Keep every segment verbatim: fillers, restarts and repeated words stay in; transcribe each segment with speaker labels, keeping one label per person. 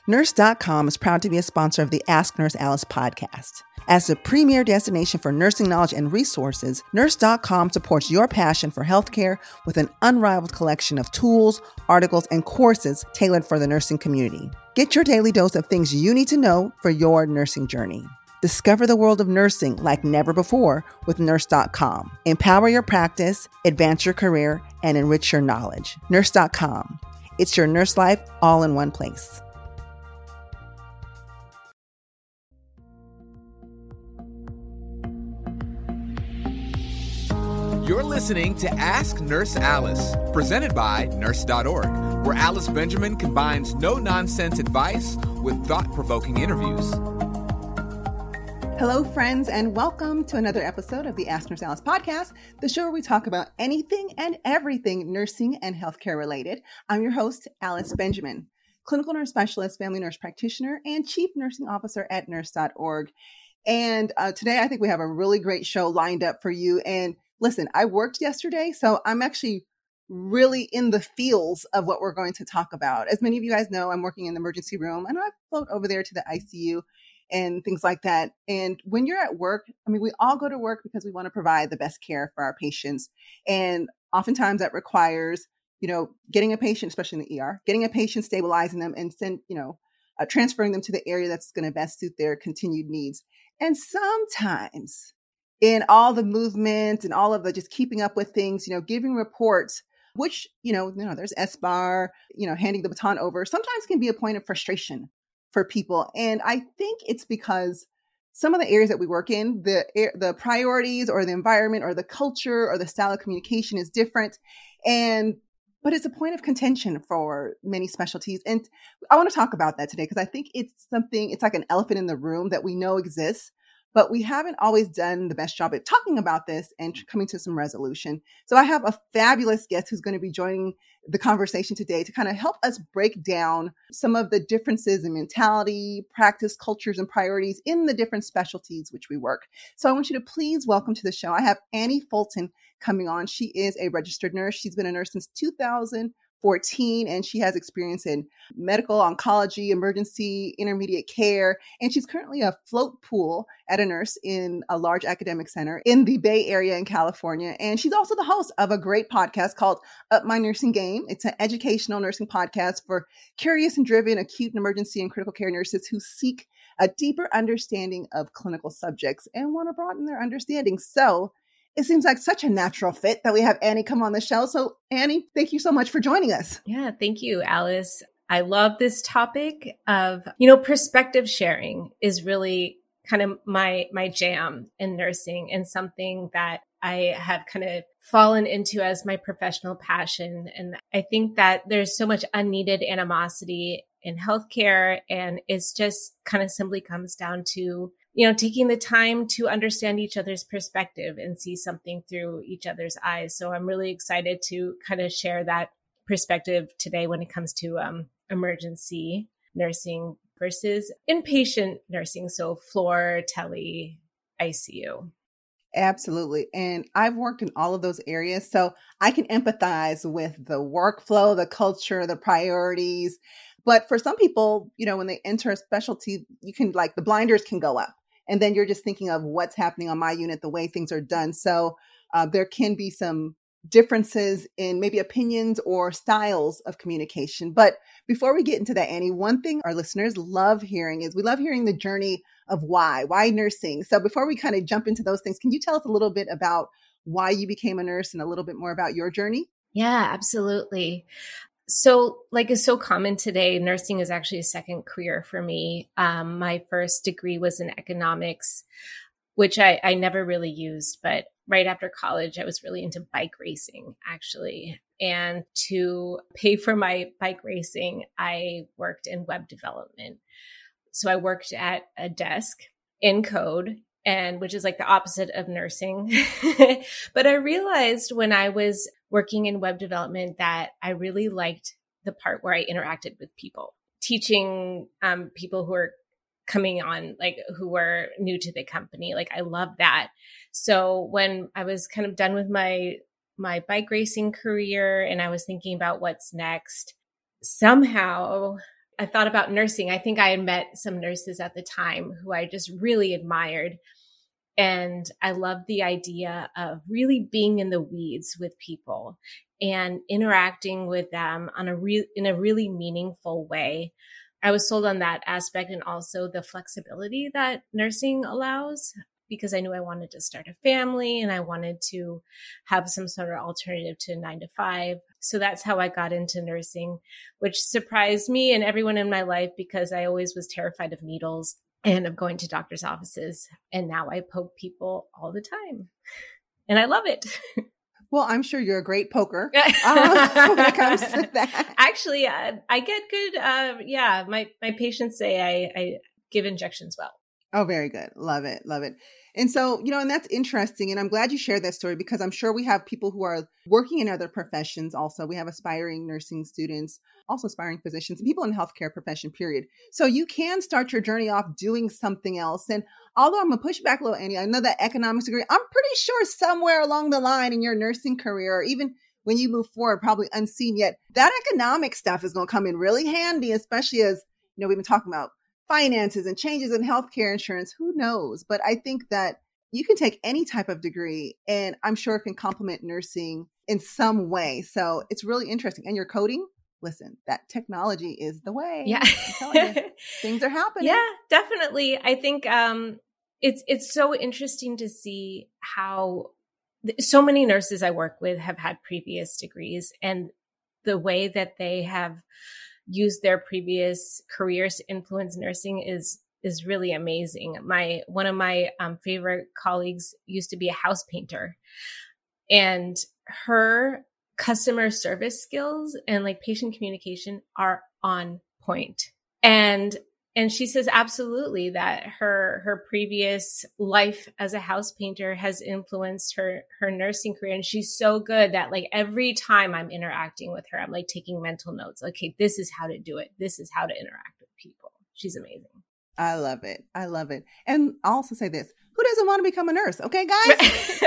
Speaker 1: Nurse dot com is proud to be a sponsor of the Ask Nurse Alice podcast. As the premier destination for nursing knowledge and resources, Nurse dot com supports your passion for healthcare with an unrivaled collection of tools, articles, and courses tailored for the nursing community. Get your daily dose of things you need to know for your nursing journey. Discover the world of nursing like never before with Nurse dot com. Empower your practice, advance your career, and enrich your knowledge. Nurse dot com. It's your nurse life all in one place.
Speaker 2: You're listening to Ask Nurse Alice, presented by Nurse dot org, where Alice Benjamin combines no-nonsense advice with thought-provoking interviews.
Speaker 1: Hello, friends, and welcome to another episode of the Ask Nurse Alice podcast, the show where we talk about anything and everything nursing and healthcare related. I'm your host, Alice Benjamin, clinical nurse specialist, family nurse practitioner, and chief nursing officer at Nurse dot org. And uh, today, I think we have a really great show lined up for you. And listen, I worked yesterday, so I'm actually really in the feels of what we're going to talk about. As many of you guys know, I'm working in the emergency room, and I float over there to the I C U and things like that. And when you're at work, I mean, we all go to work because we want to provide the best care for our patients. And oftentimes that requires, you know, getting a patient, especially in the E R, getting a patient, stabilizing them, and send, you know, uh, transferring them to the area that's going to best suit their continued needs. And sometimes in all the movement and all of the just keeping up with things, you know, giving reports, which, you know, you know, there's S B A R, you know, handing the baton over, sometimes can be a point of frustration for people. And I think it's because some of the areas that we work in, the the priorities or the environment or the culture or the style of communication is different. And but it's a point of contention for many specialties. And I want to talk about that today because I think it's something, it's like an elephant in the room that we know exists, but we haven't always done the best job at talking about this and coming to some resolution. So I have a fabulous guest who's going to be joining the conversation today to kind of help us break down some of the differences in mentality, practice, cultures, and priorities in the different specialties which we work. So I want you to please welcome to the show. I have Annie Fulton coming on. She is a registered nurse. She's been a nurse since two thousand fourteen, and she has experience in medical oncology, emergency, intermediate care, and she's currently a float pool at a nurse in a large academic center in the Bay Area in California. And she's also the host of a great podcast called Up My Nursing Game. It's an educational nursing podcast for curious and driven acute and emergency and critical care nurses who seek a deeper understanding of clinical subjects and want to broaden their understanding. So it seems like such a natural fit that we have Annie come on the show. So Annie, thank you so much for joining us.
Speaker 3: Yeah, thank you, Alice. I love this topic of, you know, perspective sharing is really kind of my, my jam in nursing and something that I have kind of fallen into as my professional passion. And I think that there's so much unneeded animosity in healthcare, and it's just kind of simply comes down to, you know, taking the time to understand each other's perspective and see something through each other's eyes. So I'm really excited to kind of share that perspective today when it comes to um, emergency nursing versus inpatient nursing. So floor, tele, I C U.
Speaker 1: Absolutely. And I've worked in all of those areas, so I can empathize with the workflow, the culture, the priorities. But for some people, you know, when they enter a specialty, you can like the blinders can go up. And then you're just thinking of what's happening on my unit, the way things are done. So uh, there can be some differences in maybe opinions or styles of communication. But before we get into that, Annie, one thing our listeners love hearing is we love hearing the journey of why, why nursing. So before we kind of jump into those things, can you tell us a little bit about why you became a nurse and a little bit more about your journey?
Speaker 3: Yeah, absolutely. So like is so common today, nursing is actually a second career for me. Um, my first degree was in economics, which I, I never really used, but right after college, I was really into bike racing, actually. And to pay for my bike racing, I worked in web development. So I worked at a desk in code, and which is like the opposite of nursing. But I realized when I was working in web development that I really liked the part where I interacted with people, teaching um, people who are coming on, like who were new to the company. Like I love that. So when I was kind of done with my my bike racing career and I was thinking about what's next, somehow I thought about nursing, I think I had met some nurses at the time who I just really admired. And I loved the idea of really being in the weeds with people and interacting with them on a real, in a really meaningful way. I was sold on that aspect, and also the flexibility that nursing allows, because I knew I wanted to start a family and I wanted to have some sort of alternative to nine to five. So that's how I got into nursing, which surprised me and everyone in my life, because I always was terrified of needles and of going to doctor's offices. And now I poke people all the time and I love it.
Speaker 1: Well, I'm sure you're a great poker uh, when it comes to that.
Speaker 3: Actually, uh, I get good. Uh, yeah, my, my patients say I, I give injections well.
Speaker 1: Oh, very good. Love it. Love it. And so, you know, and that's interesting. And I'm glad you shared that story, because I'm sure we have people who are working in other professions also. We have aspiring nursing students, also aspiring physicians, and people in healthcare profession, period. So you can start your journey off doing something else. And although I'm going to push back a little, Annie, I know that economics degree, I'm pretty sure somewhere along the line in your nursing career, or even when you move forward, probably unseen yet, that economic stuff is going to come in really handy, especially as, you know, we've been talking about finances and changes in healthcare insurance. Who knows? But I think that you can take any type of degree, and I'm sure it can complement nursing in some way. So it's really interesting. And your coding, listen, that technology is the way.
Speaker 3: Yeah.
Speaker 1: I'm telling you, things are happening.
Speaker 3: Yeah, definitely. I think um, it's it's so interesting to see how th- so many nurses I work with have had previous degrees, and the way that they have used their previous careers to influence nursing is is really amazing. My one of my um, favorite colleagues used to be a house painter, and her customer service skills and like patient communication are on point. And and she says absolutely that her her previous life as a house painter has influenced her her nursing career. And she's so good that like every time I'm interacting with her, I'm like taking mental notes. Okay, this is how to do it. This is how to interact with people. She's amazing.
Speaker 1: I love it. I love it. And I'll also say this. Who doesn't want to become a nurse? Okay, guys? So,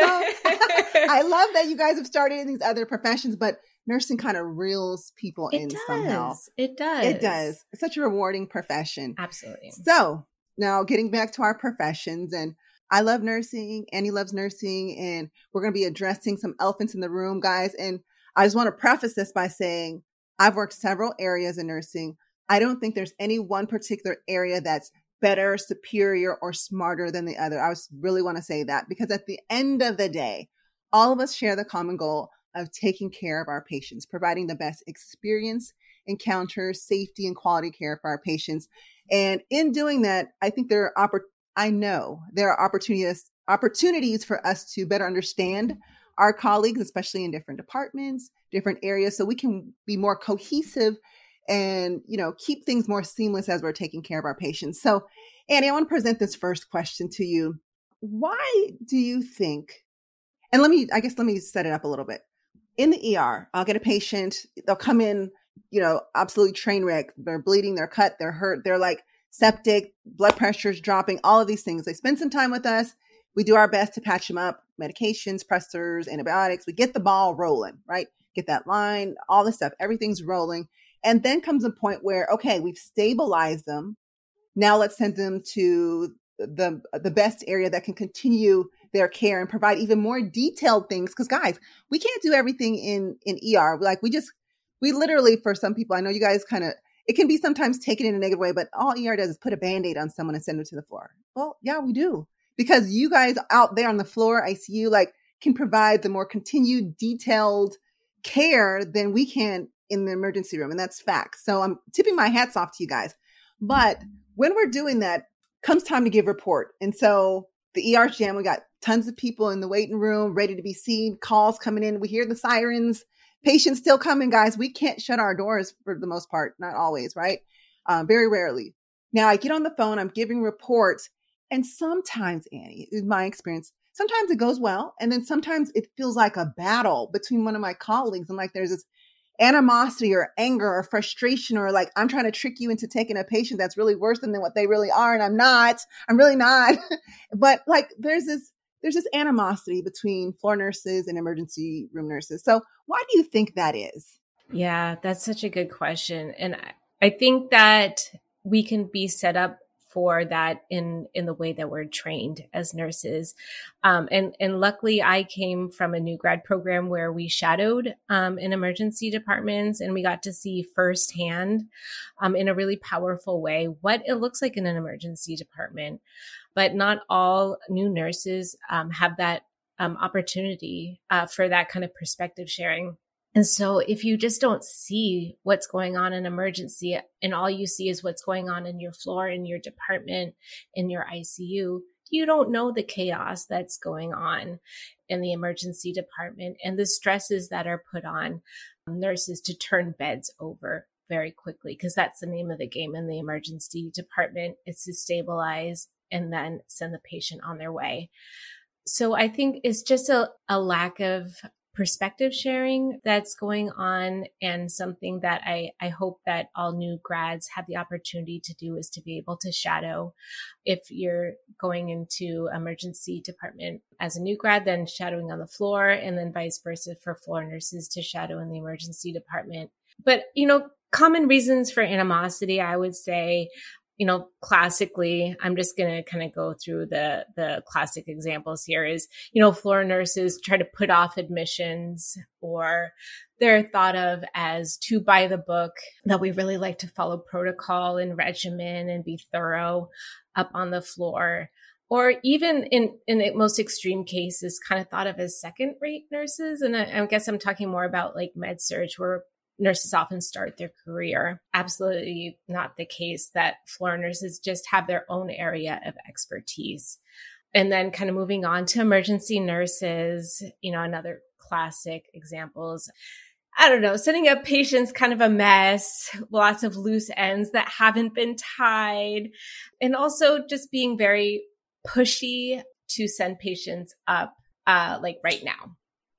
Speaker 1: I love that you guys have started in these other professions, but nursing kind of reels people
Speaker 3: it
Speaker 1: in
Speaker 3: does.
Speaker 1: somehow.
Speaker 3: It does.
Speaker 1: It does. It's such a rewarding profession.
Speaker 3: Absolutely.
Speaker 1: So now getting back to our professions, and I love nursing. Annie loves nursing, and we're going to be addressing some elephants in the room, guys. And I just want to preface this by saying I've worked several areas in nursing. I don't think there's any one particular area that's better, superior, or smarter than the other. I was really want to say that, because at the end of the day, all of us share the common goal of taking care of our patients, providing the best experience, encounters, safety, and quality care for our patients. And in doing that, I think there are, oppor- I know there are opportunities, opportunities for us to better understand our colleagues, especially in different departments, different areas, so we can be more cohesive and, you know, keep things more seamless as we're taking care of our patients. So, Annie, I want to present this first question to you. Why do you think, and let me, I guess, let me set it up a little bit. In the E R, I'll get a patient, they'll come in, you know, absolutely train wreck. They're bleeding, they're cut, they're hurt, they're like septic, blood pressure's dropping, all of these things. They spend some time with us. We do our best to patch them up, medications, pressors, antibiotics. We get the ball rolling, right? Get that line, all the stuff, everything's rolling. And then comes a point where, okay, we've stabilized them. Now let's send them to the the best area that can continue their care and provide even more detailed things. Because guys, we can't do everything in, in E R. Like we just, we literally, for some people, I know you guys kind of, it can be sometimes taken in a negative way, but all E R does is put a Band-Aid on someone and send them to the floor. Well, yeah, we do. Because you guys out there on the floor, I C U, like can provide the more continued detailed care than we can in the emergency room. And that's fact. So I'm tipping my hats off to you guys. But when we're doing that, comes time to give report. And so the E R jam, we got tons of people in the waiting room, ready to be seen, calls coming in. We hear the sirens, patients still coming, guys. We can't shut our doors for the most part. Not always, right? Um, very rarely. Now I get on the phone, I'm giving reports. And sometimes, Annie, in my experience, sometimes it goes well. And then sometimes it feels like a battle between one of my colleagues. And like there's this animosity or anger or frustration, or like, I'm trying to trick you into taking a patient that's really worse than what they really are. And I'm not, I'm really not. But like, there's this, there's this animosity between floor nurses and emergency room nurses. So why do you think that is?
Speaker 3: Yeah, that's such a good question. And I, I think that we can be set up for that in, in the way that we're trained as nurses. Um, and, and luckily I came from a new grad program where we shadowed um, in emergency departments, and we got to see firsthand um, in a really powerful way what it looks like in an emergency department. But not all new nurses um, have that um, opportunity uh, for that kind of perspective sharing. And so if you just don't see what's going on in emergency and all you see is what's going on in your floor, in your department, in your I C U, you don't know the chaos that's going on in the emergency department and the stresses that are put on nurses to turn beds over very quickly, because that's the name of the game in the emergency department. It's to stabilize and then send the patient on their way. So I think it's just a, a lack of perspective sharing that's going on, and something that I, I hope that all new grads have the opportunity to do is to be able to shadow. If you're going into emergency department as a new grad, then shadowing on the floor, and then vice versa for floor nurses to shadow in the emergency department. But, you know, common reasons for animosity, I would say, you know, classically, I'm just going to kind of go through the, the classic examples here is, you know, floor nurses try to put off admissions, or they're thought of as too by the book, that we really like to follow protocol and regimen and be thorough up on the floor. Or even in, in most extreme cases, kind of thought of as second rate nurses. And I, I guess I'm talking more about like med surg, where nurses often start their career. Absolutely not the case. That floor nurses just have their own area of expertise. And then kind of moving on to emergency nurses, you know, another classic examples. I don't know, setting up patients kind of a mess, lots of loose ends that haven't been tied, and also just being very pushy to send patients up uh, like right now.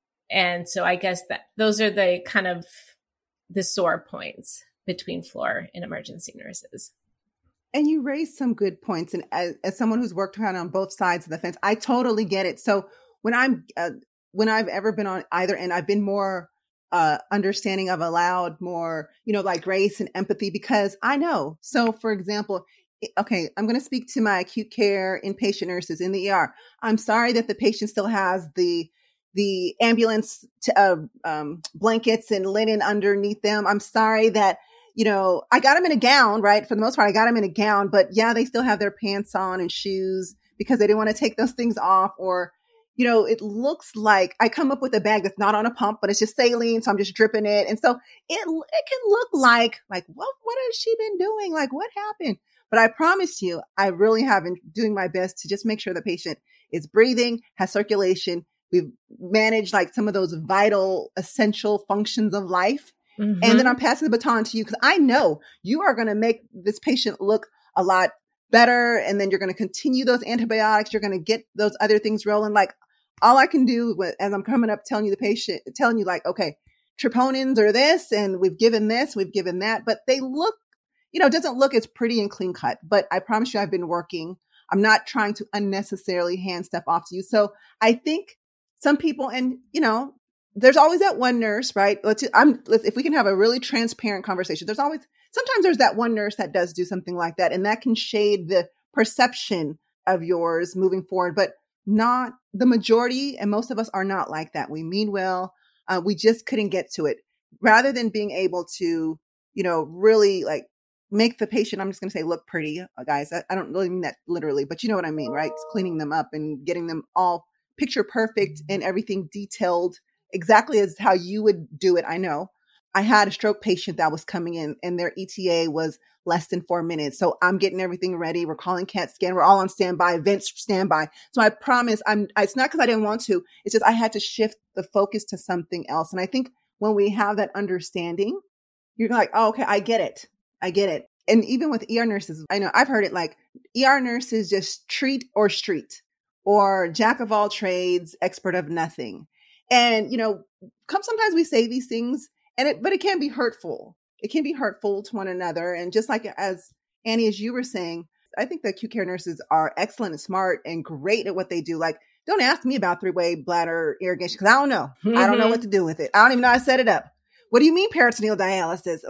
Speaker 3: And so I guess that those are the kind of the sore points between floor and emergency nurses.
Speaker 1: And you raised some good points. And as, as someone who's worked kind of on both sides of the fence, I totally get it. So when I'm, uh, when I've ever been on either end, I've been more uh, understanding of allowed more, you know, like grace and empathy, because I know. So for example, okay, I'm going to speak to my acute care inpatient nurses in the E R. I'm sorry that the patient still has the the ambulance to, uh, um, blankets and linen underneath them. I'm sorry that, you know, I got them in a gown, right? For the most part, I got them in a gown, but yeah, they still have their pants on and shoes because they didn't want to take those things off. Or, you know, it looks like I come up with a bag that's not on a pump, but it's just saline. So I'm just dripping it. And so it, it can look like, like, what, what has she been doing? Like, what happened? But I promise you, I really have been doing my best to just make sure the patient is breathing, has circulation. We've managed like some of those vital, essential functions of life. Mm-hmm. And then I'm passing the baton to you because I know you are going to make this patient look a lot better. And then you're going to continue those antibiotics. You're going to get those other things rolling. Like all I can do with, as I'm coming up, telling you the patient, telling you like, okay, troponins are this, and we've given this, we've given that, but they look, you know, it doesn't look as pretty and clean cut, but I promise you I've been working. I'm not trying to unnecessarily hand stuff off to you. So I think some people, and you know, there's always that one nurse, right? Let's, I'm, let's, if we can have a really transparent conversation, there's always, sometimes there's that one nurse that does do something like that. And that can shade the perception of yours moving forward, but not the majority. And most of us are not like that. We mean well. Uh, we just couldn't get to it. Rather than being able to, you know, really like make the patient, I'm just going to say, look pretty, uh, guys. I, I don't really mean that literally, but you know what I mean, right? It's cleaning them up and getting them all picture perfect and everything detailed exactly as how you would do it. I know I had a stroke patient that was coming in and their E T A was less than four minutes. So I'm getting everything ready. We're calling CAT scan. We're all on standby, events standby. So I promise I'm, it's not because I didn't want to, it's just I had to shift the focus to something else. And I think when we have that understanding, you're like, oh, okay, I get it. I get it. And even with E R nurses, I know I've heard it like E R nurses just treat or street, or jack of all trades, expert of nothing. And, you know, come sometimes we say these things and it, but it can be hurtful. It can be hurtful to one another. And just like as Annie, as you were saying, I think the acute care nurses are excellent and smart and great at what they do. Like, don't ask me about three-way bladder irrigation because I don't know. Mm-hmm. I don't know what to do with it. I don't even know how to set it up. What do you mean peritoneal dialysis? Like,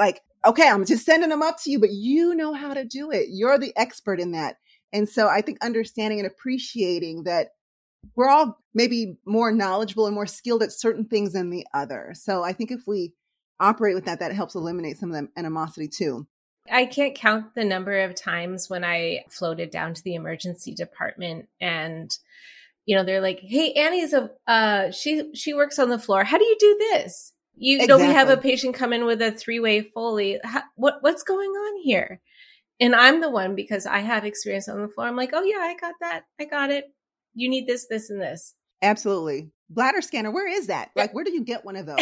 Speaker 1: okay, I'm just sending them up to you, but you know how to do it. You're the expert in that. And so I think understanding and appreciating that we're all maybe more knowledgeable and more skilled at certain things than the other. So I think if we operate with that, that helps eliminate some of the animosity too.
Speaker 3: I can't count the number of times when I floated down to the emergency department and, you know, they're like, hey, Annie's a, uh, she, she works on the floor. How do you do this? You exactly. know, we have a patient come in with a three-way Foley. How, what, what's going on here? And I'm the one, because I have experience on the floor. I'm like, oh yeah, I got that. I got it. You need this, this, and this.
Speaker 1: Absolutely. Bladder scanner. Where is that? Like, where do you get one of those?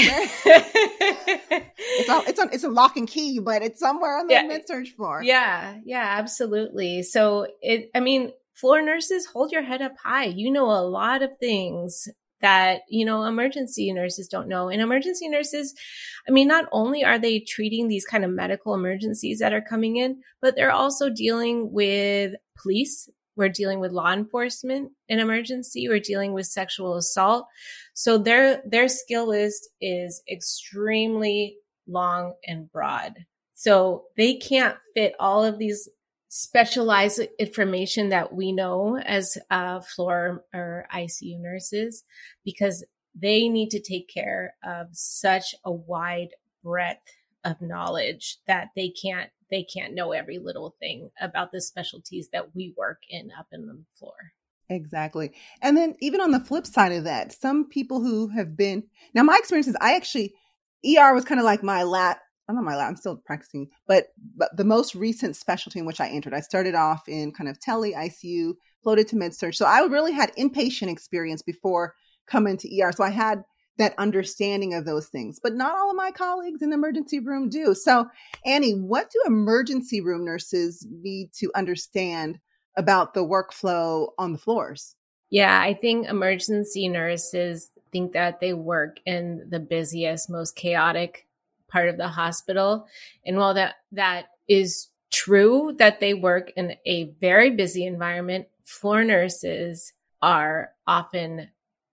Speaker 1: it's all, it's on, it's a lock and key, but it's somewhere on the yeah. med-surg floor.
Speaker 3: Yeah. Yeah, absolutely. So it, I mean, floor nurses, hold your head up high. You know a lot of things that, you know, emergency nurses don't know. And emergency nurses, I mean, not only are they treating these kind of medical emergencies that are coming in, but they're also dealing with police. We're dealing with law enforcement in emergency. We're dealing with sexual assault. So their, their skill list is extremely long and broad. So they can't fit all of these specialized information that we know as uh, floor or I C U nurses, because they need to take care of such a wide breadth of knowledge that they can't they can't know every little thing about the specialties that we work in up in the floor.
Speaker 1: Exactly. And then even on the flip side of that, some people who have been, now my experience is I actually, E R was kind of like my last, I'm not my last, I'm still practicing, but, but the most recent specialty in which I entered. I started off in kind of tele, I C U, floated to med-surg. So I really had inpatient experience before coming to E R. So I had that understanding of those things, but not all of my colleagues in the emergency room do. So Annie, what do emergency room nurses need to understand about the workflow on the floors?
Speaker 3: Yeah, I think emergency nurses think that they work in the busiest, most chaotic part of the hospital. And while that, that is true that they work in a very busy environment, floor nurses are often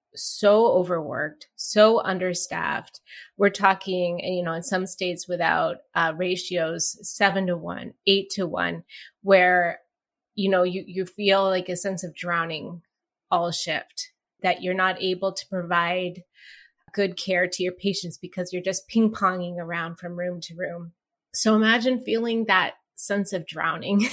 Speaker 3: so overworked, so understaffed. We're talking, you know, in some states without uh, ratios, seven to one, eight to one, where, you know, you, you feel like a sense of drowning all shift, that you're not able to provide good care to your patients because you're just ping-ponging around from room to room. So imagine feeling that sense of drowning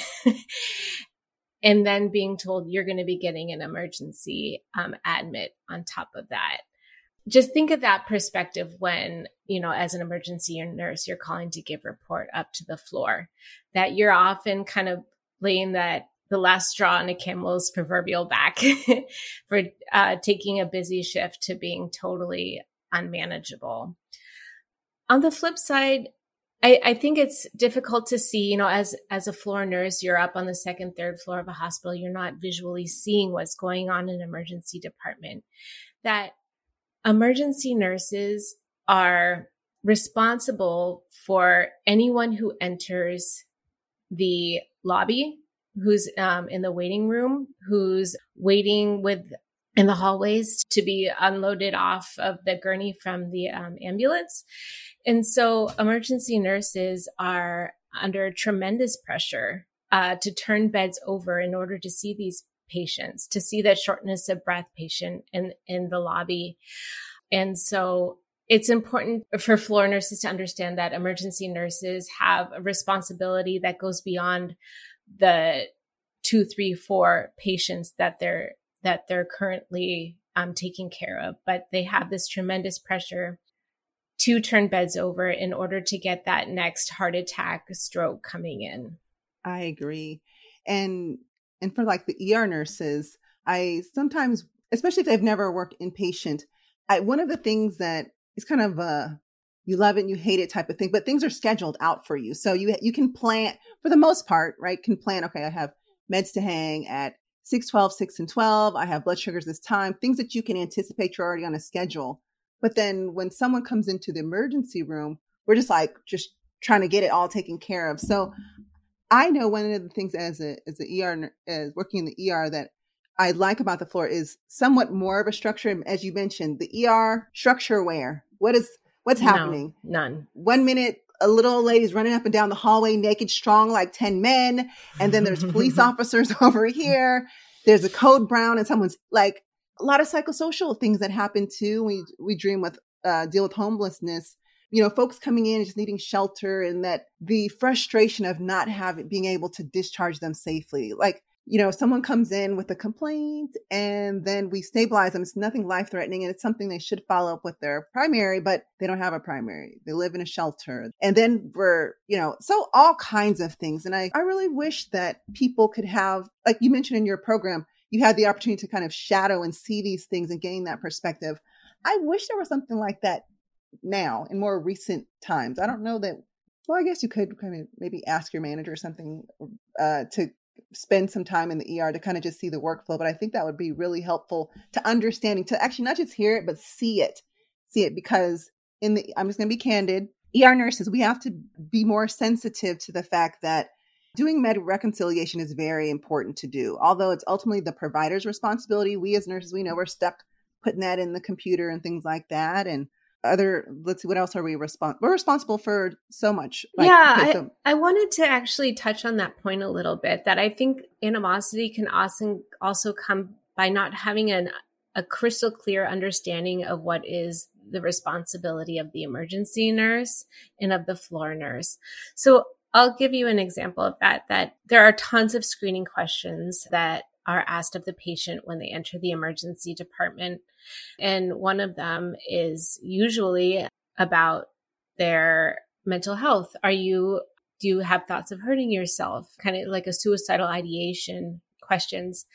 Speaker 3: and then being told you're going to be getting an emergency um, admit on top of that. Just think of that perspective when, you know, as an emergency nurse, you're calling to give report up to the floor, that you're often kind of laying that the last straw on a camel's proverbial back for uh, taking a busy shift to being totally unmanageable. On the flip side, I, I think it's difficult to see, you know, as, as a floor nurse, you're up on the second, third floor of a hospital. You're not visually seeing what's going on in an emergency department. That emergency nurses are responsible for anyone who enters the lobby, who's um, in the waiting room, who's waiting with in the hallways to be unloaded off of the gurney from the um, ambulance. And so emergency nurses are under tremendous pressure uh, to turn beds over in order to see these patients, to see that shortness of breath patient in, in the lobby. And so it's important for floor nurses to understand that emergency nurses have a responsibility that goes beyond the two, three, four patients that they're that they're currently um, taking care of, but they have this tremendous pressure to turn beds over in order to get that next heart attack, stroke coming in.
Speaker 1: I agree. And and for like the E R nurses, I sometimes, especially if they've never worked inpatient, I, one of the things that is kind of a, you love it and you hate it type of thing, but things are scheduled out for you. So you you can plan, for the most part, right, can plan, okay, I have meds to hang at six, twelve, six, and twelve. I have blood sugars this time, things that you can anticipate. You're already on a schedule. But then when someone comes into the emergency room, we're just like, just trying to get it all taken care of. So I know one of the things as a, as a E R, as working in the E R that I like about the floor is somewhat more of a structure. As you mentioned, the E R structure where, what is, what's happening?
Speaker 3: No, none.
Speaker 1: One minute a little lady's running up and down the hallway naked, strong like ten men. And then there's police officers over here. There's a code brown and someone's like a lot of psychosocial things that happen too. We, we dream with, uh, deal with homelessness, you know, folks coming in and just needing shelter, and that the frustration of not having, being able to discharge them safely. Like, you know, someone comes in with a complaint and then we stabilize them. It's nothing life threatening and it's something they should follow up with their primary, but they don't have a primary. They live in a shelter. And then we're, you know, so all kinds of things. And I, I really wish that people could have, like you mentioned in your program, you had the opportunity to kind of shadow and see these things and gain that perspective. I wish there was something like that now in more recent times. I don't know that, well, I guess you could kind of maybe ask your manager or something uh, to spend some time in the E R to kind of just see the workflow. But I think that would be really helpful to understanding, to actually not just hear it, but see it, see it. Because in the, I'm just going to be candid, E R nurses, we have to be more sensitive to the fact that doing med reconciliation is very important to do. Although it's ultimately the provider's responsibility. We as nurses, we know we're stuck putting that in the computer and things like that. And other, let's see, what else are we responsible? We're responsible for so much. Like,
Speaker 3: yeah,
Speaker 1: okay,
Speaker 3: I,
Speaker 1: so-
Speaker 3: I wanted to actually touch on that point a little bit, that I think animosity can also, also come by not having an, a crystal clear understanding of what is the responsibility of the emergency nurse and of the floor nurse. So I'll give you an example of that, that there are tons of screening questions that are asked of the patient when they enter the emergency department. And one of them is usually about their mental health. Are you, do you have thoughts of hurting yourself? Kind of like a suicidal ideation questions.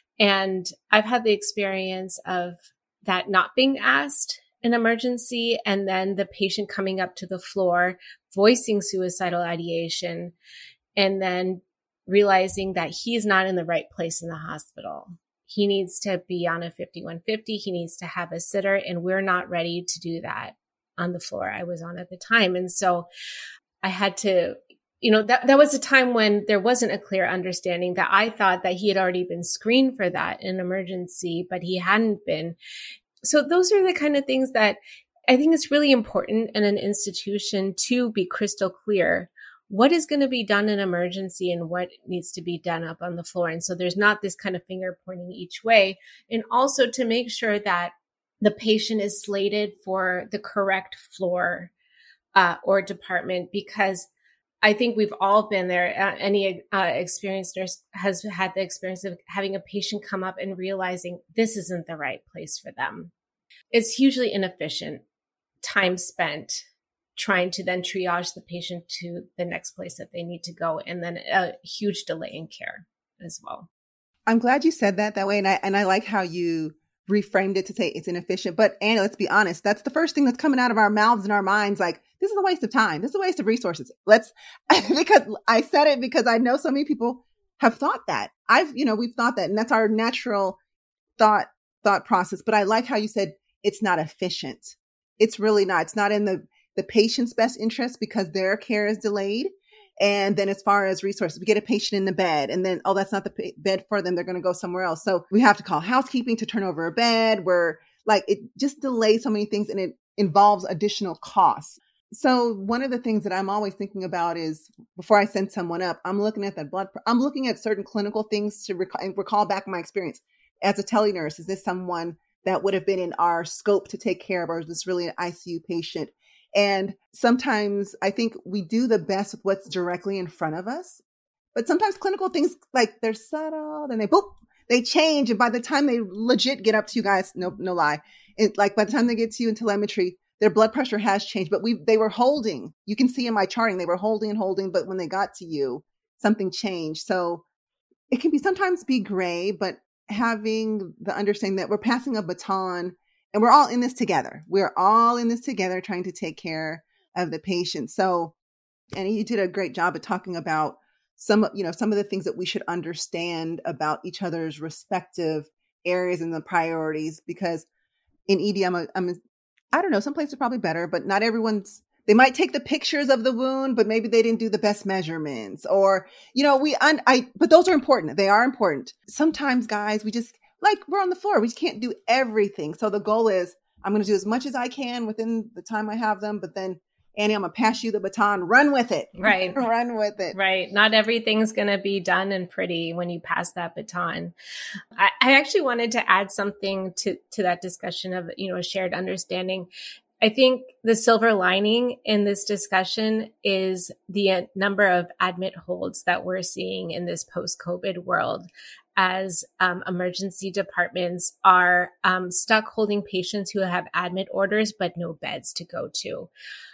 Speaker 3: And I've had the experience of that not being asked in emergency, and then the patient coming up to the floor, voicing suicidal ideation, and then realizing that he's not in the right place in the hospital. He needs to be on a fifty-one fifty. He needs to have a sitter, and we're not ready to do that on the floor I was on at the time. And so I had to, you know, that, that was a time when there wasn't a clear understanding, that I thought that he had already been screened for that in emergency, but he hadn't been. So those are the kind of things that I think it's really important in an institution to be crystal clear what is going to be done in emergency and what needs to be done up on the floor. And so there's not this kind of finger pointing each way. And also to make sure that the patient is slated for the correct floor uh, or department, because I think we've all been there. Uh, any uh, experienced nurse has had the experience of having a patient come up and realizing this isn't the right place for them. It's hugely inefficient time spent trying to then triage the patient to the next place that they need to go, and then a huge delay in care as well.
Speaker 1: I'm glad you said that that way. And I, and I like how you reframed it to say it's inefficient. But Anna, let's be honest, that's the first thing that's coming out of our mouths and our minds. Like, this is a waste of time. This is a waste of resources. Let's, because I said it because I know so many people have thought that. I've, you know, we've thought that, and that's our natural thought, thought process. But I like how you said it's not efficient. It's really not. It's not in the, the patient's best interest because their care is delayed. And then as far as resources, we get a patient in the bed and then, oh, that's not the p- bed for them. They're going to go somewhere else. So we have to call housekeeping to turn over a bed, where like it just delays so many things and it involves additional costs. So one of the things that I'm always thinking about is before I send someone up, I'm looking at that blood. I'm looking at certain clinical things to recall, recall back my experience as a tele-nurse. Is this someone that would have been in our scope to take care of, or is this really an I C U patient? And sometimes I think we do the best with what's directly in front of us. But sometimes clinical things, like they're subtle, then they boop, they change. And by the time they legit get up to you guys, no, no lie, it, like by the time they get to you in telemetry, their blood pressure has changed. But we they were holding. You can see in my charting, they were holding and holding. But when they got to you, something changed. So it can be sometimes be gray, but having the understanding that we're passing a baton. And we're all in this together. We're all in this together trying to take care of the patient. So, and you did a great job of talking about some, you know, some of the things that we should understand about each other's respective areas and the priorities, because in E D, I'm, a, I'm a, I don't know, some places are probably better, but not everyone's, they might take the pictures of the wound, but maybe they didn't do the best measurements, or, you know, we, un, I, but those are important. They are important. Sometimes guys, we just, like we're on the floor. We can't do everything. So the goal is I'm going to do as much as I can within the time I have them. But then Annie, I'm going to pass you the baton. Run with it.
Speaker 3: Right.
Speaker 1: Run with it.
Speaker 3: Right. Not everything's going to be done and pretty when you pass that baton. I, I actually wanted to add something to, to that discussion of, you know, shared understanding. I think the silver lining in this discussion is the number of admit holds that we're seeing in this post-COVID world, as um, emergency departments are um, stuck holding patients who have admit orders but no beds to go to.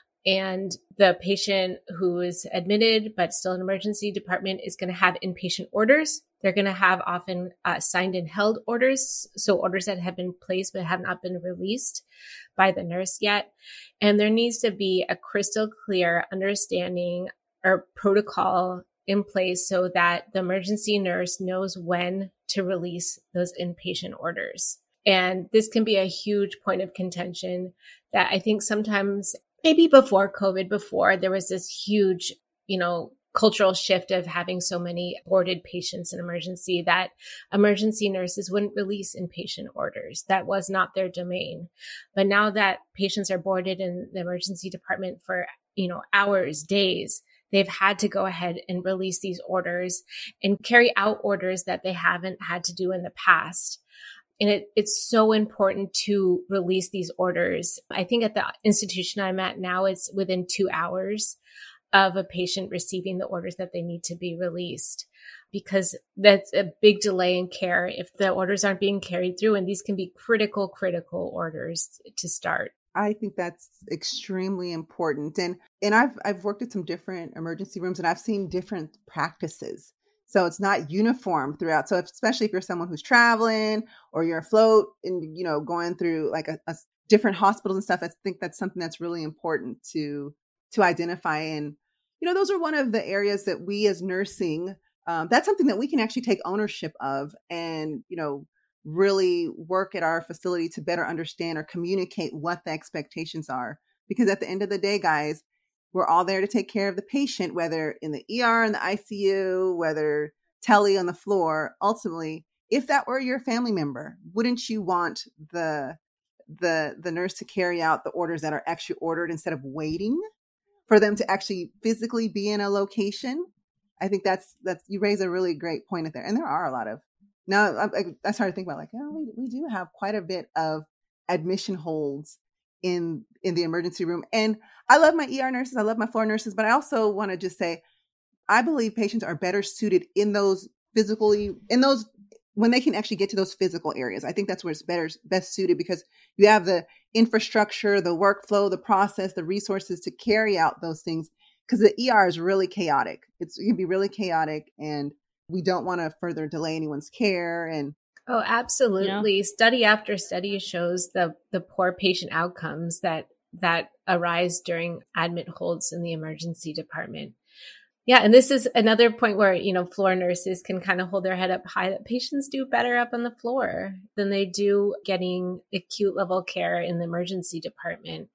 Speaker 3: And the patient who is admitted but still in emergency department is going to have inpatient orders. They're going to have often uh, signed and held orders, so orders that have been placed but have not been released by the nurse yet. And there needs to be a crystal clear understanding or protocol in place so that the emergency nurse knows when to release those inpatient orders. And this can be a huge point of contention that I think sometimes, maybe before COVID, before there was this huge, you know, cultural shift of having so many boarded patients in emergency that emergency nurses wouldn't release inpatient orders. That was not their domain. But now that patients are boarded in the emergency department for, you know, hours, days, they've had to go ahead and release these orders and carry out orders that they haven't had to do in the past. And it, it's so important to release these orders. I think at the institution I'm at now, it's within two hours of a patient receiving the orders that they need to be released, because that's a big delay in care if the orders aren't being carried through. And these can be critical, critical orders to start.
Speaker 1: I think that's extremely important. And and I've I've worked at some different emergency rooms and I've seen different practices. So it's not uniform throughout. So if, especially if you're someone who's traveling or you're afloat and, you know, going through like a, a different hospitals and stuff, I think that's something that's really important to to identify. And, you know, those are one of the areas that we as nursing, um, that's something that we can actually take ownership of and, you know, really work at our facility to better understand or communicate what the expectations are. Because at the end of the day, guys, we're all there to take care of the patient, whether in the E R, in the I C U, whether tele on the floor. Ultimately, if that were your family member, wouldn't you want the the the nurse to carry out the orders that are actually ordered instead of waiting for them to actually physically be in a location? I think that's that's you raise a really great point there, and there are a lot of. Now I, I started thinking about like, oh, we we do have quite a bit of admission holds in in the emergency room. And I love my E R nurses, I love my floor nurses, but I also want to just say, I believe patients are better suited in those physically, in those, when they can actually get to those physical areas. I think that's where it's better, best suited, because you have the infrastructure, the workflow, the process, the resources to carry out those things. Because the E R is really chaotic. It's, it can be really chaotic, and we don't want to further delay anyone's care. And
Speaker 3: Oh, absolutely.
Speaker 4: Yeah.
Speaker 3: Study after study shows the the poor patient outcomes that that arise during admit holds in the emergency department. Yeah, and this is another point where, you know, floor nurses can kind of hold their head up high, that patients do better up on the floor than they do getting acute level care in the emergency department.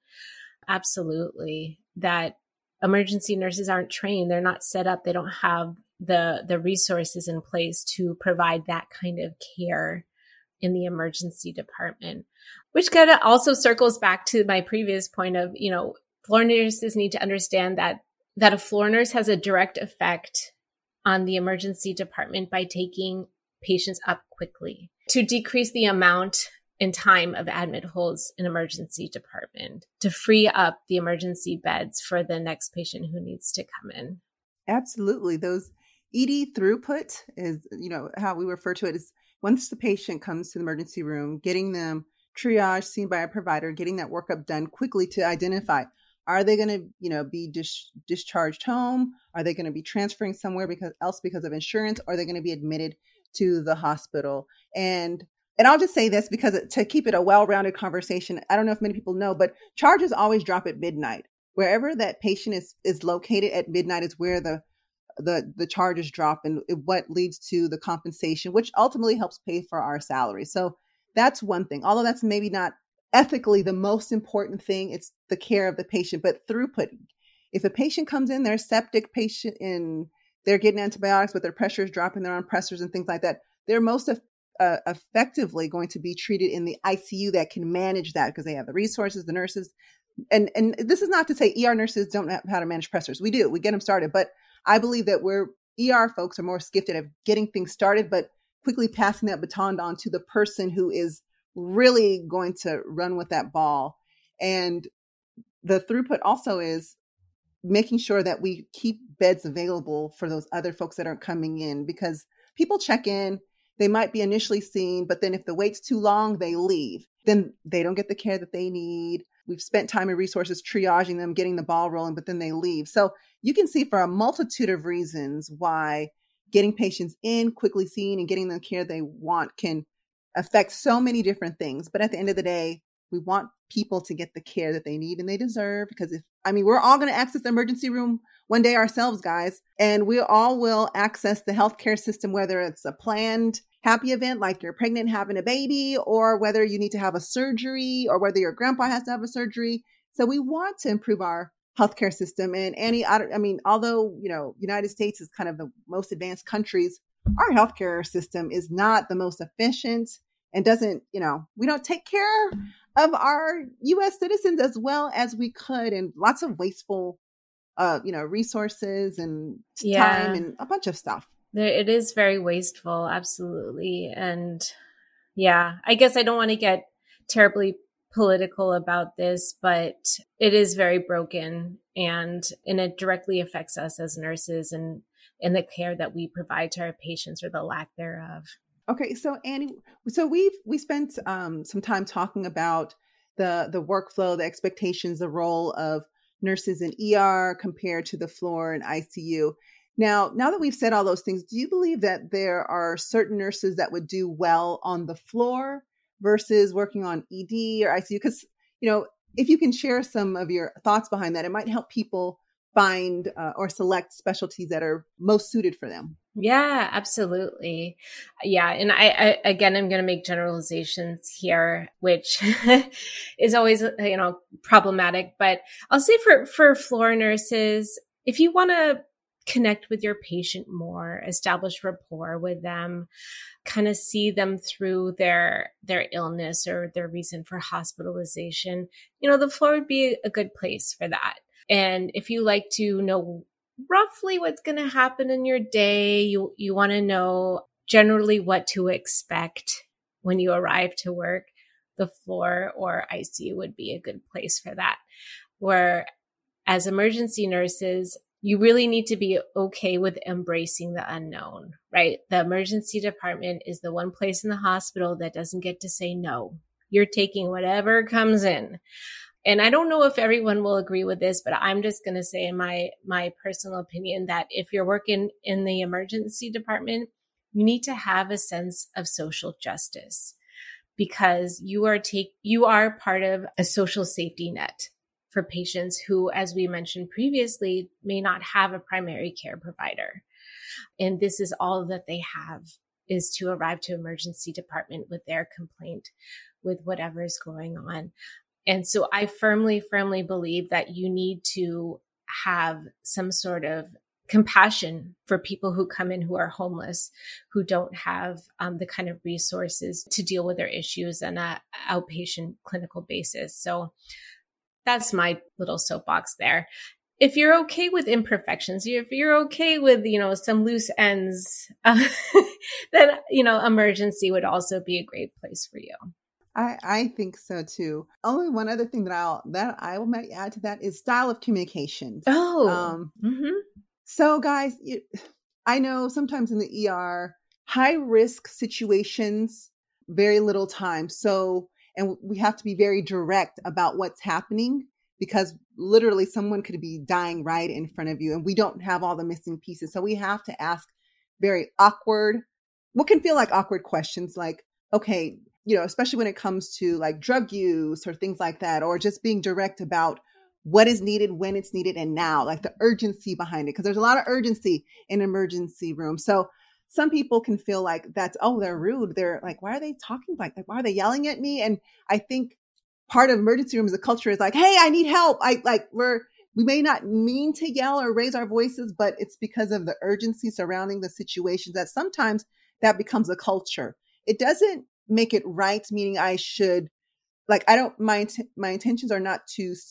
Speaker 3: Absolutely. That emergency nurses aren't trained. They're not set up. They don't have the the resources in place to provide that kind of care in the emergency department, which kind of also circles back to my previous point of, you know, floor nurses need to understand that that a floor nurse has a direct effect on the emergency department by taking patients up quickly to decrease the amount and time of admit holds in emergency department, to free up the emergency beds for the next patient who needs to come in.
Speaker 1: Absolutely. Those E D throughput is, you know, how we refer to it is once the patient comes to the emergency room, getting them triaged, seen by a provider, getting that workup done quickly to identify, are they going to, you know, be dis- discharged home? Are they going to be transferring somewhere because else because of insurance? Or are they going to be admitted to the hospital? And and I'll just say this because to keep it a well-rounded conversation, I don't know if many people know, but charges always drop at midnight. Wherever that patient is is located at midnight is where the the the charges drop, and what leads to the compensation, which ultimately helps pay for our salary. So that's one thing. Although that's maybe not ethically the most important thing, it's the care of the patient. But throughput, if a patient comes in, they're septic patient and they're getting antibiotics, but their pressure is dropping, they're on pressors and things like that, they're most of, uh, effectively going to be treated in the I C U that can manage that because they have the resources, the nurses, and, and this is not to say E R nurses don't know how to manage pressors. We do, we get them started, but I believe that we're E R folks are more gifted at getting things started, but quickly passing that baton on to the person who is really going to run with that ball. And the throughput also is making sure that we keep beds available for those other folks that are coming in, because people check in, they might be initially seen, but then if the wait's too long, they leave. Then they don't get the care that they need. We've spent time and resources triaging them, getting the ball rolling, but then they leave. So you can see for a multitude of reasons why getting patients in, quickly seen, and getting the care they want can affect so many different things. But at the end of the day, we want people to get the care that they need and they deserve, because if, I mean, we're all going to access the emergency room one day ourselves, guys, and we all will access the healthcare system, whether it's a planned happy event, like you're pregnant, having a baby, or whether you need to have a surgery, or whether your grandpa has to have a surgery. So we want to improve our healthcare system. And any, I mean, although, you know, United States is kind of the most advanced countries, our healthcare system is not the most efficient and doesn't, you know, we don't take care of our U S citizens as well as we could, and lots of wasteful, uh, you know, resources and
Speaker 3: yeah.
Speaker 1: time and a bunch of stuff.
Speaker 3: There, it is very wasteful. Absolutely. And yeah, I guess I don't want to get terribly political about this, but it is very broken, and, and it directly affects us as nurses and, and the care that we provide to our patients, or the lack thereof.
Speaker 1: Okay, so Annie, so we've we spent um, some time talking about the the workflow, the expectations, the role of nurses in E R compared to the floor and I C U. Now, now that we've said all those things, do you believe that there are certain nurses that would do well on the floor versus working on E D or I C U? Because, you know, if you can share some of your thoughts behind that, it might help people find uh, or select specialties that are most suited for them.
Speaker 3: Yeah, absolutely. Yeah. And I, I again, I'm going to make generalizations here, which is always, you know, problematic, but I'll say for, for floor nurses, if you want to connect with your patient more, establish rapport with them, kind of see them through their, their illness or their reason for hospitalization, you know, the floor would be a good place for that. And if you like to know roughly what's going to happen in your day, you you want to know generally what to expect when you arrive to work, the floor or I C U would be a good place for that. Where as emergency nurses, you really need to be okay with embracing the unknown, right? The emergency department is the one place in the hospital that doesn't get to say no. You're taking whatever comes in. And I don't know if everyone will agree with this, but I'm just going to say in my, my personal opinion that if you're working in the emergency department, you need to have a sense of social justice, because you are take, you are part of a social safety net for patients who, as we mentioned previously, may not have a primary care provider. And this is all that they have, is to arrive to emergency department with their complaint, with whatever is going on. And so I firmly, firmly believe that you need to have some sort of compassion for people who come in who are homeless, who don't have um, the kind of resources to deal with their issues on an outpatient clinical basis. So that's my little soapbox there. If you're okay with imperfections, if you're okay with, you know, some loose ends, uh, then, you know, emergency would also be a great place for you.
Speaker 1: I, I think so too. Only one other thing that I'll that I will might add to that is style of communication.
Speaker 3: Oh,
Speaker 1: um,
Speaker 3: mm-hmm.
Speaker 1: So guys, you, I know sometimes in the E R, high risk situations, very little time. So, and we have to be very direct about what's happening, because literally someone could be dying right in front of you, and we don't have all the missing pieces. So we have to ask very awkward, what can feel like awkward questions, like, okay, you know, especially when it comes to like drug use or things like that, or just being direct about what is needed, when it's needed, and now, like the urgency behind it. Because there's a lot of urgency in emergency rooms. So some people can feel like that's, oh, they're rude. They're like, why are they talking like that? Why are they yelling at me? And I think part of emergency rooms, the culture is like, hey, I need help. I like, we're, we may not mean to yell or raise our voices, but it's because of the urgency surrounding the situations that sometimes that becomes a culture. It doesn't make it right, meaning I should, like, I don't, my, my intentions are not to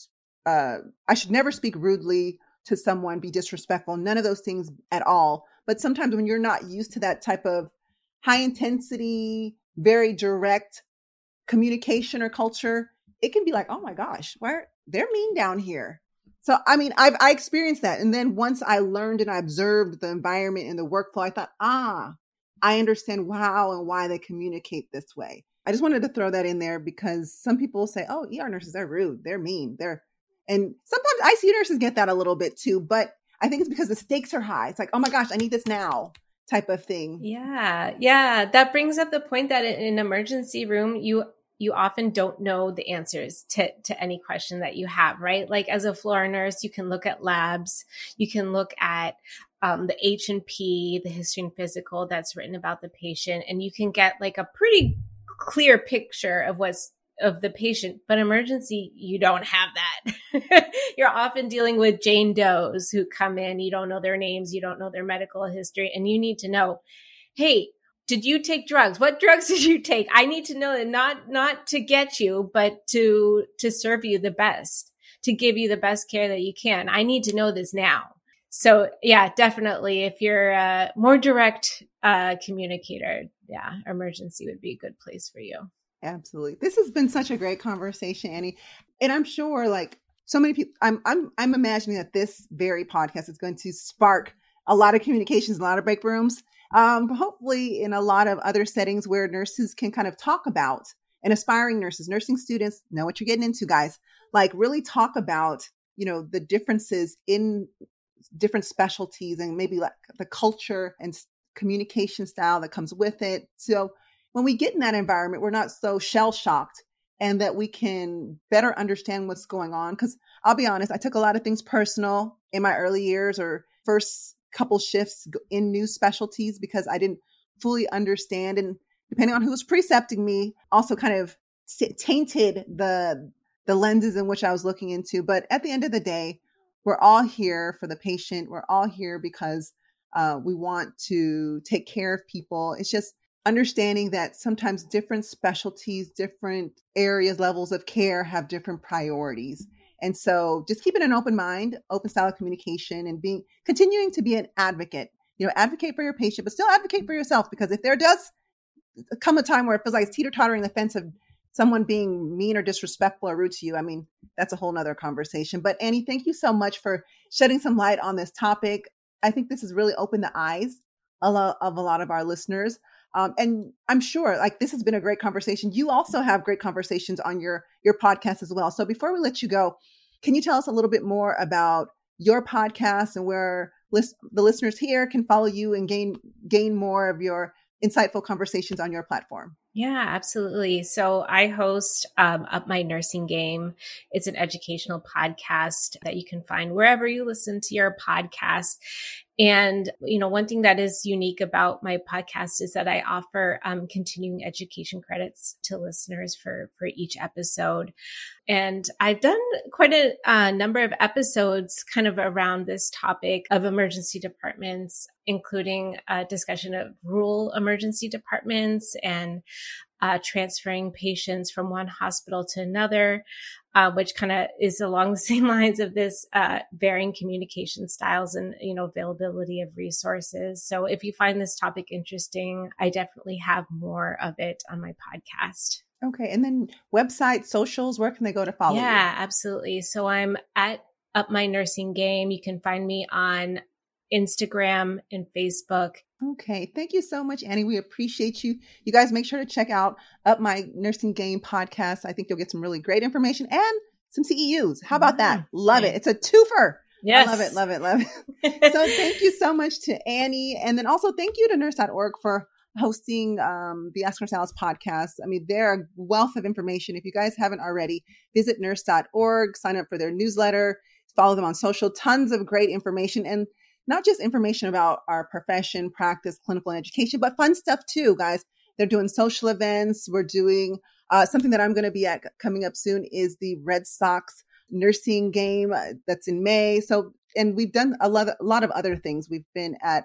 Speaker 1: uh, I should never speak rudely to someone, be disrespectful, none of those things at all. But sometimes when you're not used to that type of high intensity, very direct communication or culture, it can be like, oh my gosh, where they're mean down here. So, I mean, I've, I experienced that. And then once I learned and I observed the environment and the workflow, I thought, ah, I understand how and why they communicate this way. I just wanted to throw that in there because some people say, oh, E R nurses, they're rude. They're mean. They're, and sometimes I C U nurses get that a little bit too, but I think it's because the stakes are high. It's like, oh my gosh, I need this now type of thing.
Speaker 3: Yeah. Yeah. That brings up the point that in an emergency room, you you often don't know the answers to, to any question that you have, right? Like as a floor nurse, you can look at labs, you can look at um, the H and P, the history and physical that's written about the patient, and you can get like a pretty clear picture of what's of the patient. But emergency, you don't have that. You're often dealing with Jane Does who come in, you don't know their names, you don't know their medical history, and you need to know, hey, did you take drugs? What drugs did you take? I need to know that, not, not to get you, but to, to serve you the best, to give you the best care that you can. I need to know this now. So yeah, definitely. If you're a more direct uh, communicator, yeah, emergency would be a good place for you.
Speaker 1: Absolutely. This has been such a great conversation, Annie. And I'm sure like so many people, I'm, I'm, I'm imagining that this very podcast is going to spark a lot of communications, a lot of break rooms. Um, but hopefully in a lot of other settings where nurses can kind of talk about, and aspiring nurses, nursing students, know what you're getting into, guys, like really talk about, you know, the differences in different specialties and maybe like the culture and communication style that comes with it. So when we get in that environment, we're not so shell shocked and that we can better understand what's going on. Because I'll be honest, I took a lot of things personal in my early years or first couple shifts in new specialties because I didn't fully understand. And depending on who was precepting me, also kind of tainted the, the lenses in which I was looking into. But at the end of the day, we're all here for the patient. We're all here because uh, we want to take care of people. It's just understanding that sometimes different specialties, different areas, levels of care have different priorities. And so just keeping an open mind, open style of communication, and being continuing to be an advocate, you know, advocate for your patient, but still advocate for yourself. Because if there does come a time where it feels like it's teeter-tottering the fence of someone being mean or disrespectful or rude to you, I mean, that's a whole nother conversation. But Annie, thank you so much for shedding some light on this topic. I think this has really opened the eyes of a lot of our listeners. Um, and I'm sure like this has been a great conversation. You also have great conversations on your, your podcast as well. So before we let you go, can you tell us a little bit more about your podcast and where list, the listeners here can follow you and gain, gain more of your insightful conversations on your platform?
Speaker 3: Yeah, absolutely. So I host um, Up My Nursing Game. It's an educational podcast that you can find wherever you listen to your podcast. And, you know, one thing that is unique about my podcast is that I offer um, continuing education credits to listeners for, for each episode. And I've done quite a uh, number of episodes kind of around this topic of emergency departments, including a discussion of rural emergency departments and uh, transferring patients from one hospital to another, uh, which kind of is along the same lines of this uh, varying communication styles and, you know, availability of resources. So if you find this topic interesting, I definitely have more of it on my podcast.
Speaker 1: Okay. And then website, socials, where can they go to follow you?
Speaker 3: Yeah, absolutely. So I'm at Up My Nursing Game. You can find me on Instagram and Facebook.
Speaker 1: Okay. Thank you so much, Annie. We appreciate you. You guys make sure to check out Up My Nursing Game podcast. I think you'll get some really great information and some C E Us. How about that? Love it. It's a twofer.
Speaker 3: Yes.
Speaker 1: I love it. Love it. Love it. So thank you so much to Annie. And then also thank you to nurse dot org for hosting um, the Ask Nurse Alice podcast. I mean, they're a wealth of information. If you guys haven't already, visit nurse dot org, sign up for their newsletter, follow them on social, tons of great information. And not just information about our profession, practice, clinical, and education, but fun stuff too, guys. They're doing social events. We're doing uh, something that I'm going to be at coming up soon is the Red Sox nursing game uh, that's in May. So, and we've done a lot, a lot of other things. We've been at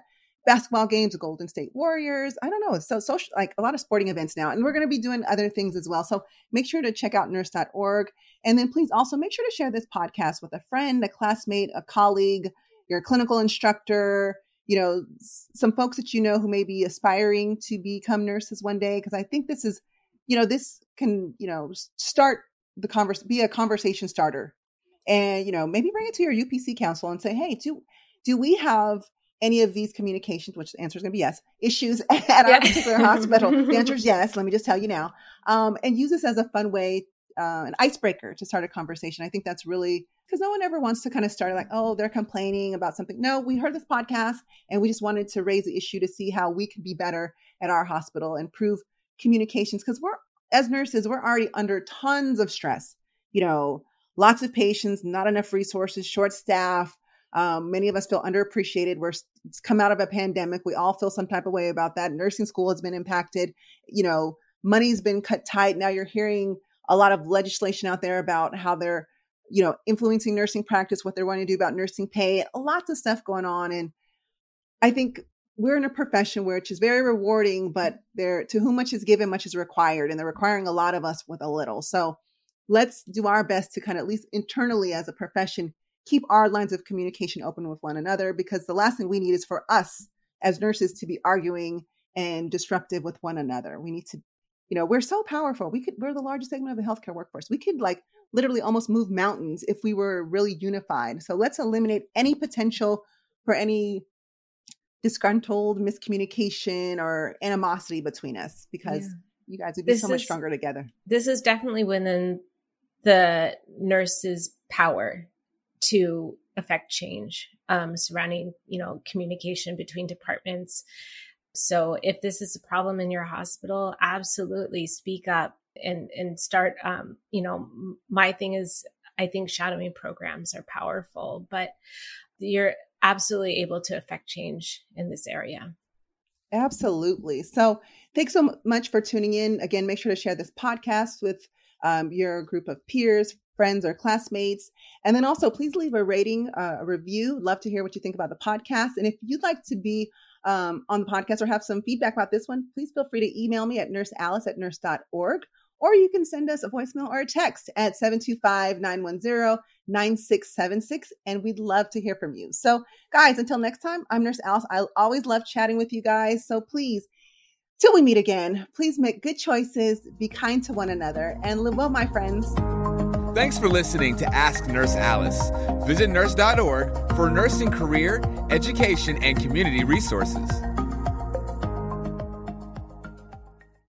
Speaker 1: basketball games, the Golden State Warriors. I don't know. It's so social, like a lot of sporting events now. And we're going to be doing other things as well. So make sure to check out nurse dot org. And then please also make sure to share this podcast with a friend, a classmate, a colleague, your clinical instructor, you know, some folks that you know who may be aspiring to become nurses one day. Because I think this is, you know, this can, you know, start the converse, be a conversation starter. And, you know, maybe bring it to your U P C council and say, hey, do, do we have any of these communications, which the answer is going to be yes, issues at yeah. our particular hospital? The answer is yes. Let me just tell you now. Um, and use this as a fun way, uh, an icebreaker to start a conversation. I think that's really, because no one ever wants to kind of start like, oh, they're complaining about something. No, we heard this podcast and we just wanted to raise the issue to see how we can be better at our hospital, improve communications. Because we're, as nurses, we're already under tons of stress, you know, lots of patients, not enough resources, short staff. Um, many of us feel underappreciated. We're come out of a pandemic. We all feel some type of way about that. Nursing school has been impacted. You know, money's been cut tight. Now you're hearing a lot of legislation out there about how they're, you know, influencing nursing practice, what they're wanting to do about nursing pay, lots of stuff going on. And I think we're in a profession where it's very rewarding, but there, to whom much is given, much is required. And they're requiring a lot of us with a little. So let's do our best to kind of, at least internally as a profession, keep our lines of communication open with one another, because the last thing we need is for us as nurses to be arguing and disruptive with one another. We need to, you know, we're so powerful. We could, we're the largest segment of the healthcare workforce. We could like literally almost move mountains if we were really unified. So let's eliminate any potential for any disgruntled miscommunication or animosity between us, because yeah. you guys would be this so much is, stronger together.
Speaker 3: This is definitely within the nurse's power to affect change um, surrounding, you know, communication between departments. So if this is a problem in your hospital, absolutely speak up and, and start, um, you know, my thing is, I think shadowing programs are powerful, but you're absolutely able to affect change in this area.
Speaker 1: Absolutely. So thanks so much for tuning in. Again, make sure to share this podcast with um, your group of peers, friends, or classmates. And then also please leave a rating, uh, a review. Love to hear what you think about the podcast. And if you'd like to be um, on the podcast or have some feedback about this one, please feel free to email me at nursealice at nurse dot org, or you can send us a voicemail or a text at seven two five, nine one zero, nine six seven six. And we'd love to hear from you. So guys, until next time, I'm Nurse Alice. I always love chatting with you guys. So please, till we meet again, please make good choices, be kind to one another, and live well, my friends.
Speaker 2: Thanks for listening to Ask Nurse Alice. Visit nurse dot org for nursing career, education, and community resources.